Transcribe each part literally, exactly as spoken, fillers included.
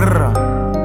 Brr.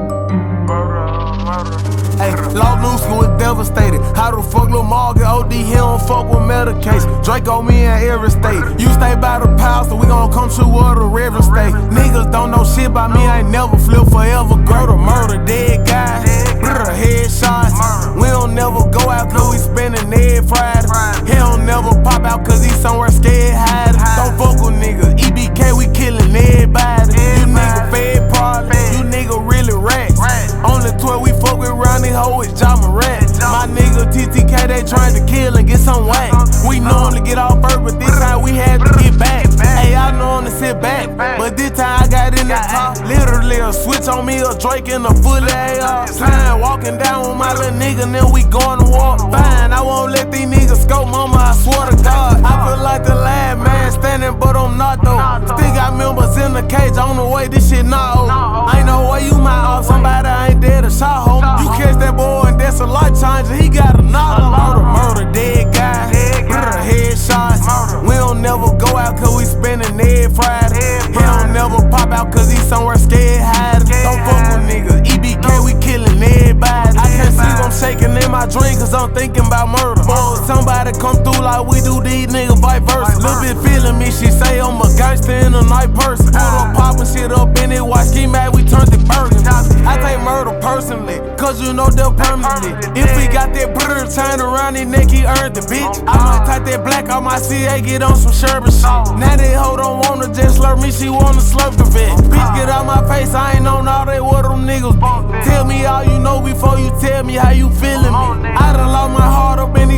Hey, Law Newsom was devastated. How the fuck Lil Maul get O D? He don't fuck with medication. Draco me in every state. You stay by the palace, so we gon' come to water every state. Niggas don't know shit about me, I ain't never flip forever. Girl to murder, dead guys. Brr, headshots. We don't never go out cause we spendin' every Friday. He don't never pop out cause he somewhere scared hiding. Don't fuck with niggas. E B K, we killin' everybody. You nigga fed probably. You nigga really rats. On the tour, we fuck with Ronnie Ho with John Moran. My nigga T T K, they trying to kill and get some whack. We know him to get off first, but this time we had to get back. Hey, I know him to sit back, but this time I got in the top. Literally a switch on me, a Drake and a fully A R. Slime walking down with my little nigga, then we going to war. Fine, I won't let these niggas scope, mama, I swear to God. I feel like the last man standing, but I'm not though. Still got members in the cage, on the way, this shit not old. Ain't no way you might off somebody I ain't dead a shot home. You catch that boy and that's a life changer, he got a knock on. Murder, murder, dead guy, brr, headshots. We don't never go out cause we spendin' every Friday. He don't never pop out cause he somewhere scared hiding. Don't fuck with niggas, E B K, we killin' everybody. I can't sleep, I'm shaking in my dream cause I'm thinking about murder. Boy, somebody come through like we do, these niggas vice versa. Little bit feeling me, she say I'm a gangster and a night person. Put on poppin' shit up in it, watch ski mad, we turned it burden. I take murder personally, cause you know they're permanently. If he got that brr, turn around his neck, he earned the bitch. I might type that black on my C A, get on some sherbet shit. Now they hoe don't wanna just slurp me, she wanna slurp the vet. Bitch, get out my face, I ain't on all that, what them niggas be. Tell me all you know before you tell me how you feeling me. I done lost my heart up in these